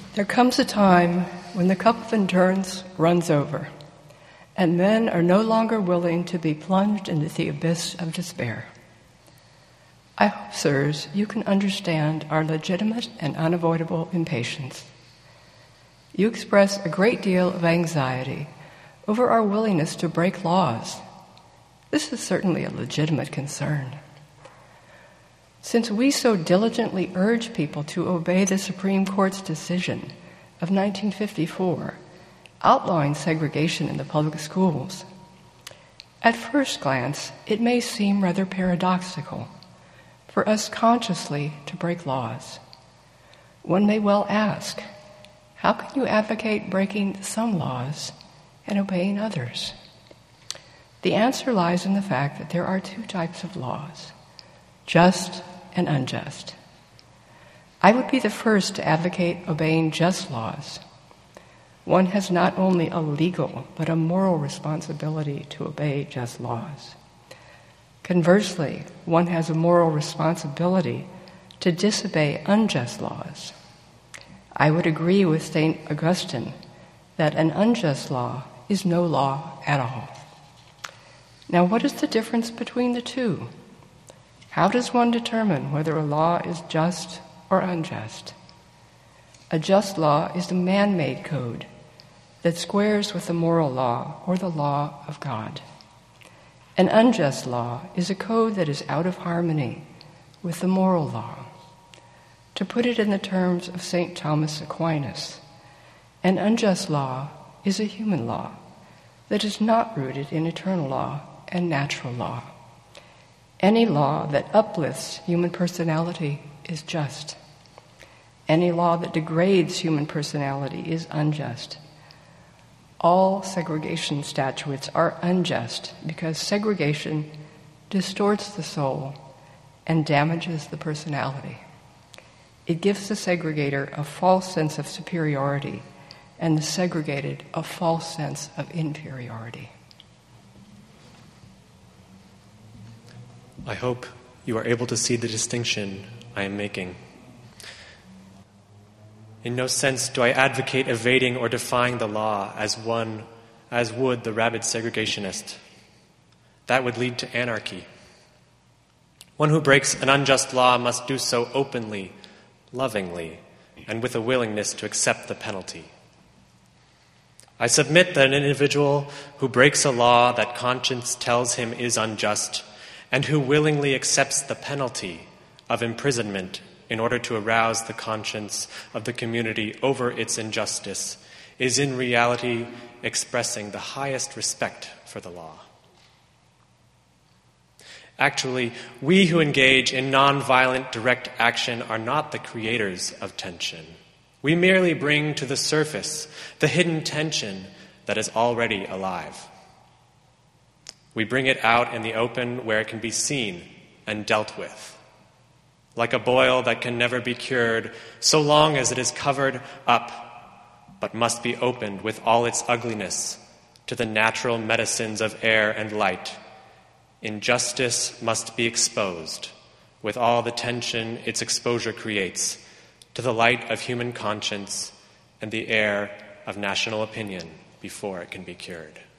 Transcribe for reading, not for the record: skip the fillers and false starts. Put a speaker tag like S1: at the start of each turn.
S1: There comes a time when the cup of endurance runs over, and men are no longer willing to be plunged into the abyss of despair. I hope, sirs, you can understand our legitimate and unavoidable impatience. You express a great deal of anxiety over our willingness to break laws. This is certainly a legitimate concern. Since we so diligently urge people to obey the Supreme Court's decision of 1954, outlawing segregation in the public schools, at first glance, it may seem rather paradoxical for us consciously to break laws. One may well ask, how can you advocate breaking some laws and obeying others? The answer lies in the fact that there are two types of laws, just and unjust. I would be the first to advocate obeying just laws. One has not only a legal but a moral responsibility to obey just laws. Conversely, one has a moral responsibility to disobey unjust laws. I would agree with St. Augustine that an unjust law is no law at all. Now, what is the difference between the two? How does one determine whether a law is just or unjust? A just law is the man-made code that squares with the moral law or the law of God. An unjust law is a code that is out of harmony with the moral law. To put it in the terms of St. Thomas Aquinas, an unjust law is a human law that is not rooted in eternal law and natural law. Any law that uplifts human personality is just. Any law that degrades human personality is unjust. All segregation statutes are unjust because segregation distorts the soul and damages the personality. It gives the segregator a false sense of superiority and the segregated a false sense of inferiority.
S2: I hope you are able to see the distinction I am making. In no sense do I advocate evading or defying the law as would the rabid segregationist. That would lead to anarchy. One who breaks an unjust law must do so openly, lovingly, and with a willingness to accept the penalty. I submit that an individual who breaks a law that conscience tells him is unjust and who willingly accepts the penalty of imprisonment in order to arouse the conscience of the community over its injustice is in reality expressing the highest respect for the law. Actually, we who engage in nonviolent direct action are not the creators of tension. We merely bring to the surface the hidden tension that is already alive. We bring it out in the open where it can be seen and dealt with. Like a boil that can never be cured so long as it is covered up, but must be opened with all its ugliness to the natural medicines of air and light. Injustice must be exposed with all the tension its exposure creates to the light of human conscience and the air of national opinion before it can be cured.